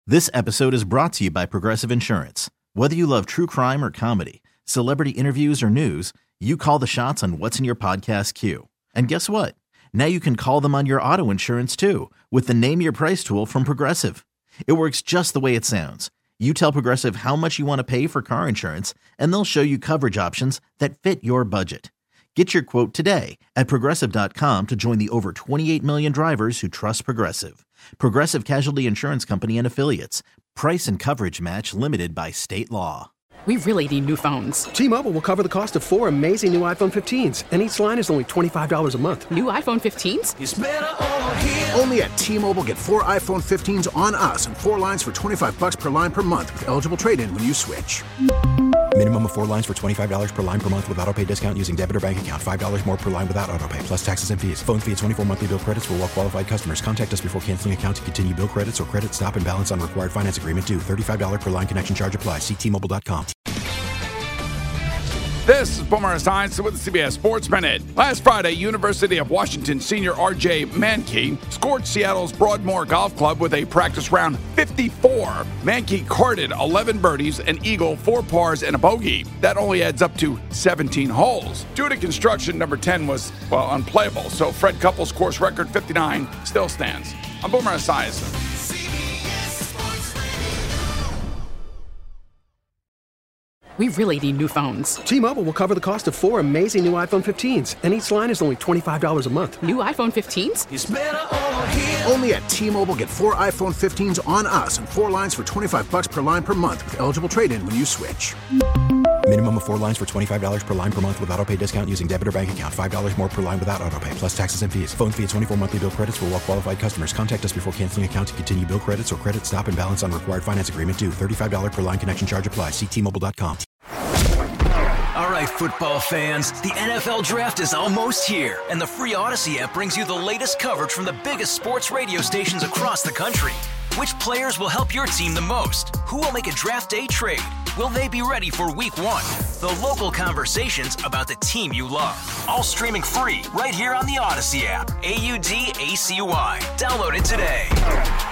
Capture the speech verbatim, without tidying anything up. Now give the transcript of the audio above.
This episode is brought to you by Progressive Insurance. Whether you love true crime or comedy, celebrity interviews or news, you call the shots on what's in your podcast queue. And guess what? Now you can call them on your auto insurance too with the Name Your Price tool from Progressive. It works just the way it sounds. You tell Progressive how much you want to pay for car insurance, and they'll show you coverage options that fit your budget. Get your quote today at Progressive dot com to join the over twenty-eight million drivers who trust Progressive. Progressive Casualty Insurance Company and Affiliates. Price and coverage match limited by state law. We really need new phones. T-Mobile will cover the cost of four amazing new iPhone fifteens, and each line is only twenty-five dollars a month. New iPhone fifteens? It's better over here. Only at T-Mobile, get four iPhone fifteens on us and four lines for twenty-five bucks per line per month with eligible trade-in when you switch. Minimum of four lines for twenty-five dollars per line per month with autopay discount using debit or bank account. five dollars more per line without autopay, plus taxes and fees. Phone fee at twenty-four monthly bill credits for well-qualified customers. Contact us before canceling account to continue bill credits or credit stop and balance on required finance agreement due. thirty-five dollars per line connection charge applies. See T Mobile dot com. This is Boomer Esiason with the C B S Sports Minute. Last Friday, University of Washington senior R J Mankey scored Seattle's Broadmoor Golf Club with a practice round fifty-four. Mankey carded eleven birdies, an eagle, four pars, and a bogey. That only adds up to seventeen holes. Due to construction, number ten was, well, unplayable, so Fred Couples' course record fifty-nine still stands. I'm Boomer Esiason. We really need new phones. T-Mobile will cover the cost of four amazing new iPhone fifteens, and each line is only twenty-five dollars a month. New iPhone fifteens? It's better over here. Only at T-Mobile, get four iPhone fifteens on us and four lines for twenty-five bucks per line per month with eligible trade-in when you switch. Minimum of four lines for twenty-five dollars per line per month with autopay discount using debit or bank account. five dollars more per line without autopay, plus taxes and fees. Phone fee at twenty-four monthly bill credits for well-qualified customers. Contact us before canceling account to continue bill credits or credit stop and balance on required finance agreement due. thirty-five dollars per line connection charge applies. See T Mobile dot com. All right, football fans, the N F L Draft is almost here, and the free Odyssey app brings you the latest coverage from the biggest sports radio stations across the country. Which players will help your team the most? Who will make a draft day trade? Will they be ready for week one? The local conversations about the team you love. All streaming free right here on the Odyssey app. A U D A C Y. Download it today.